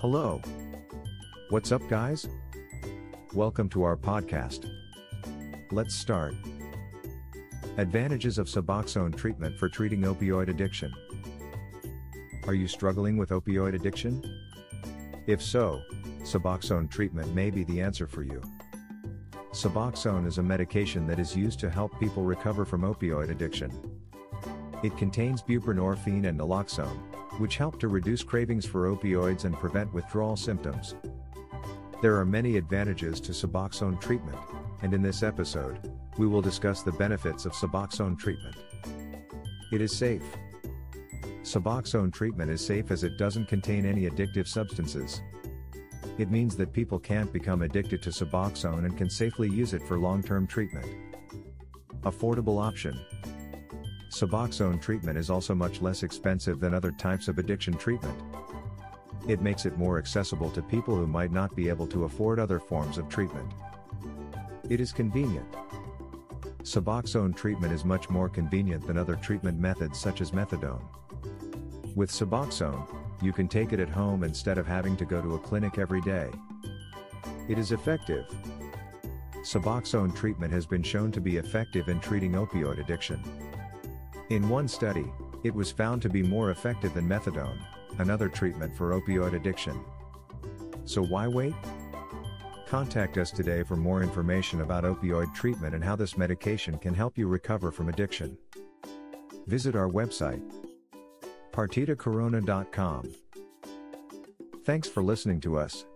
Hello. What's up, guys? Welcome to our podcast. Let's start. Advantages of Suboxone treatment for treating opioid addiction. Are you struggling with opioid addiction? If so, Suboxone treatment may be the answer for you. Suboxone is a medication that is used to help people recover from opioid addiction. It contains buprenorphine and naloxone, which help to reduce cravings for opioids and prevent withdrawal symptoms. There are many advantages to Suboxone treatment, and in this episode, we will discuss the benefits of Suboxone treatment. It is safe. Suboxone treatment is safe as it doesn't contain any addictive substances. It means that people can't become addicted to Suboxone and can safely use it for long-term treatment. Affordable option. Suboxone treatment is also much less expensive than other types of addiction treatment. It makes it more accessible to people who might not be able to afford other forms of treatment. It is convenient. Suboxone treatment is much more convenient than other treatment methods such as methadone. With Suboxone, you can take it at home instead of having to go to a clinic every day. It is effective. Suboxone treatment has been shown to be effective in treating opioid addiction. In one study, it was found to be more effective than methadone, another treatment for opioid addiction. So why wait? Contact us today for more information about opioid treatment and how this medication can help you recover from addiction. Visit our website, partitacorona.com. Thanks for listening to us.